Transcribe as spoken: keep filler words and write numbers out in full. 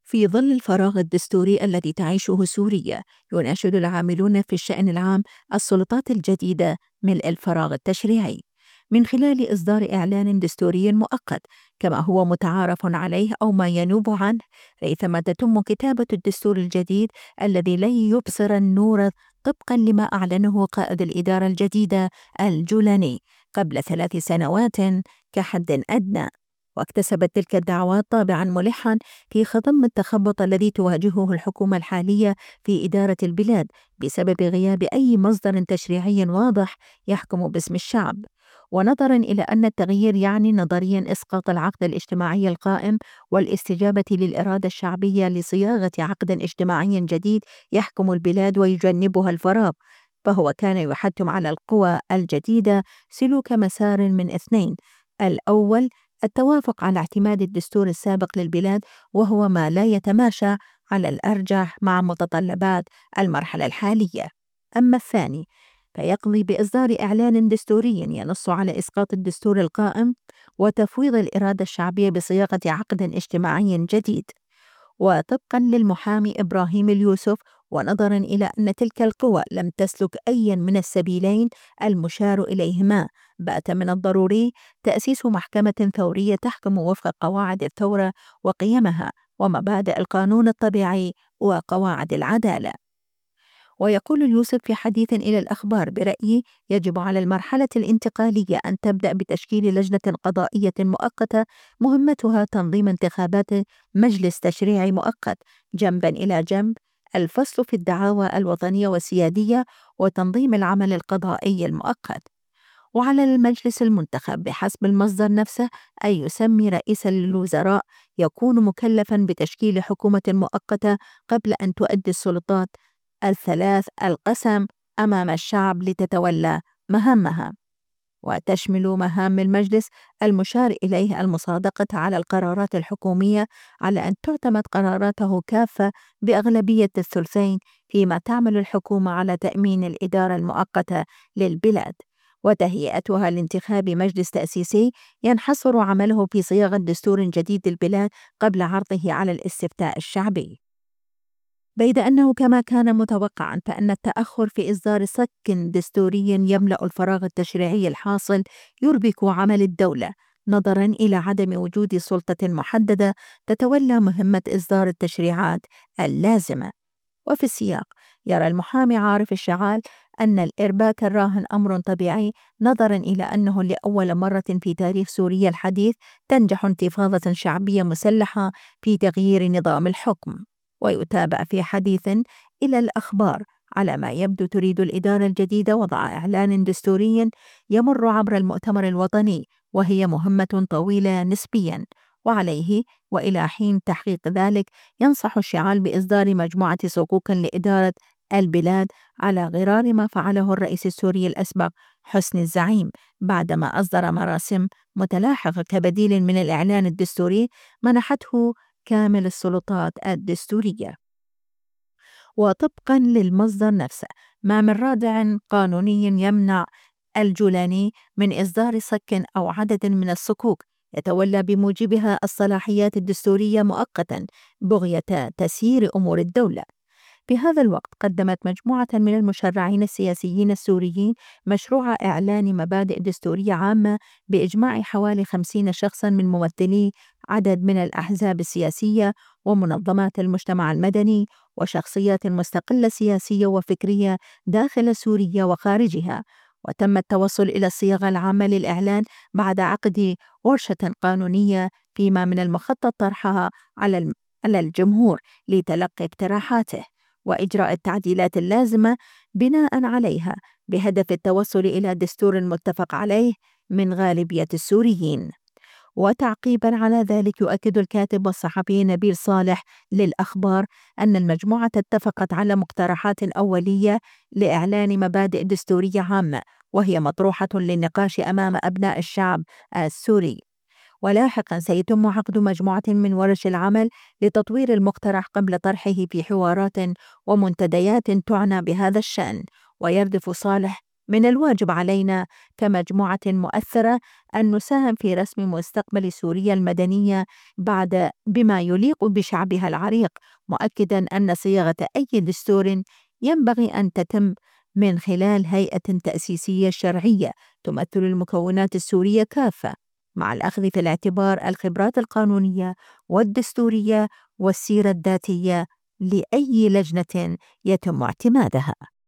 في ظل الفراغ الدستوري الذي تعيشه سوريا، يناشد العاملون في الشأن العام السلطات الجديدة ملء الفراغ التشريعي من خلال إصدار إعلان دستوري مؤقت كما هو متعارف عليه أو ما ينوب عنه، ريثما تتم كتابة الدستور الجديد الذي لن يبصر النور طبقا لما أعلنه قائد الإدارة الجديدة الجولاني قبل ثلاث سنوات كحد أدنى. واكتسبت تلك الدعوات طابعا ملحا في خضم التخبط الذي تواجهه الحكومة الحالية في إدارة البلاد بسبب غياب أي مصدر تشريعي واضح يحكم باسم الشعب، ونظرا إلى أن التغيير يعني نظريا إسقاط العقد الاجتماعي القائم والاستجابة للإرادة الشعبية لصياغة عقد اجتماعي جديد يحكم البلاد ويجنبها الفراغ، فهو كان يحتم على القوى الجديدة سلوك مسار من اثنين: الأول التوافق على اعتماد الدستور السابق للبلاد، وهو ما لا يتماشى على الأرجح مع متطلبات المرحلة الحالية. أما الثاني فيقضي بإصدار إعلان دستوري ينص على إسقاط الدستور القائم وتفويض الإرادة الشعبية بصياغة عقد اجتماعي جديد. وطبقا للمحامي إبراهيم اليوسف، ونظرا إلى أن تلك القوى لم تسلك أي من السبيلين المشار إليهما، بات من الضروري تأسيس محكمة ثورية تحكم وفق قواعد الثورة وقيمها ومبادئ القانون الطبيعي وقواعد العدالة. ويقول اليوسف في حديث إلى الأخبار برأيي: يجب على المرحلة الانتقالية أن تبدأ بتشكيل لجنة قضائية مؤقتة مهمتها تنظيم انتخابات مجلس تشريعي مؤقت جنبا إلى جنب الفصل في الدعاوى الوطنية والسيادية وتنظيم العمل القضائي المؤقت. وعلى المجلس المنتخب بحسب المصدر نفسه أن يسمي رئيسا للوزراء يكون مكلفا بتشكيل حكومة مؤقتة قبل أن تؤدي السلطات الثلاث القسم أمام الشعب لتتولى مهامها. وتشمل مهام المجلس المشار إليه المصادقة على القرارات الحكومية على أن تعتمد قراراته كافة بأغلبية الثلثين، فيما تعمل الحكومة على تأمين الإدارة المؤقتة للبلاد وتهيئتها لانتخاب مجلس تأسيسي ينحصر عمله في صياغة دستور جديد للبلاد قبل عرضه على الاستفتاء الشعبي. بيد أنه كما كان متوقعا فإن التأخر في إصدار صك دستوري يملأ الفراغ التشريعي الحاصل يربك عمل الدولة، نظرا إلى عدم وجود سلطة محددة تتولى مهمة إصدار التشريعات اللازمة. وفي السياق يرى المحامي عارف الشعال أن الإرباك الراهن أمر طبيعي، نظرا إلى أنه لأول مرة في تاريخ سوريا الحديث تنجح انتفاضة شعبية مسلحة في تغيير نظام الحكم. ويتابع في حديث إلى الأخبار على ما يبدو تريد الإدارة الجديدة وضع إعلان دستوري يمر عبر المؤتمر الوطني، وهي مهمة طويلة نسبيا، وعليه وإلى حين تحقيق ذلك ينصح الشعال بإصدار مجموعة صكوك لإدارة البلاد على غرار ما فعله الرئيس السوري الأسبق حسني الزعيم بعدما أصدر مراسم متلاحقة كبديل من الإعلان الدستوري منحته كامل السلطات الدستورية. وطبقا للمصدر نفسه ما من رادع قانوني يمنع الجولاني من إصدار صك أو عدد من الصكوك يتولى بموجبها الصلاحيات الدستورية مؤقتا بغية تسيير أمور الدولة. في هذا الوقت قدمت مجموعة من المشرعين السياسيين السوريين مشروع إعلان مبادئ دستورية عامة بإجماع حوالي خمسين شخصا من ممثلي عدد من الأحزاب السياسية ومنظمات المجتمع المدني وشخصيات مستقلة سياسية وفكرية داخل سوريا وخارجها. وتم التوصل إلى الصياغة العامة للإعلان بعد عقد ورشة قانونية، فيما من المخطط طرحها على الجمهور لتلقي اقتراحاته وإجراء التعديلات اللازمة بناء عليها بهدف التوصل إلى دستور متفق عليه من غالبية السوريين. وتعقيبا على ذلك يؤكد الكاتب والصحفي نبيل صالح للأخبار أن المجموعة اتفقت على مقترحات أولية لإعلان مبادئ دستورية عامة، وهي مطروحة للنقاش أمام أبناء الشعب السوري. ولاحقا سيتم عقد مجموعة من ورش العمل لتطوير المقترح قبل طرحه في حوارات ومنتديات تعنى بهذا الشأن. ويردف صالح من الواجب علينا كمجموعة مؤثرة أن نساهم في رسم مستقبل سوريا المدنية بعد بما يليق بشعبها العريق، مؤكدًا أن صياغة أي دستور ينبغي أن تتم من خلال هيئة تأسيسية شرعية تمثل المكونات السورية كافة، مع الأخذ في الاعتبار الخبرات القانونية والدستورية والسيرة الذاتية لأي لجنة يتم اعتمادها.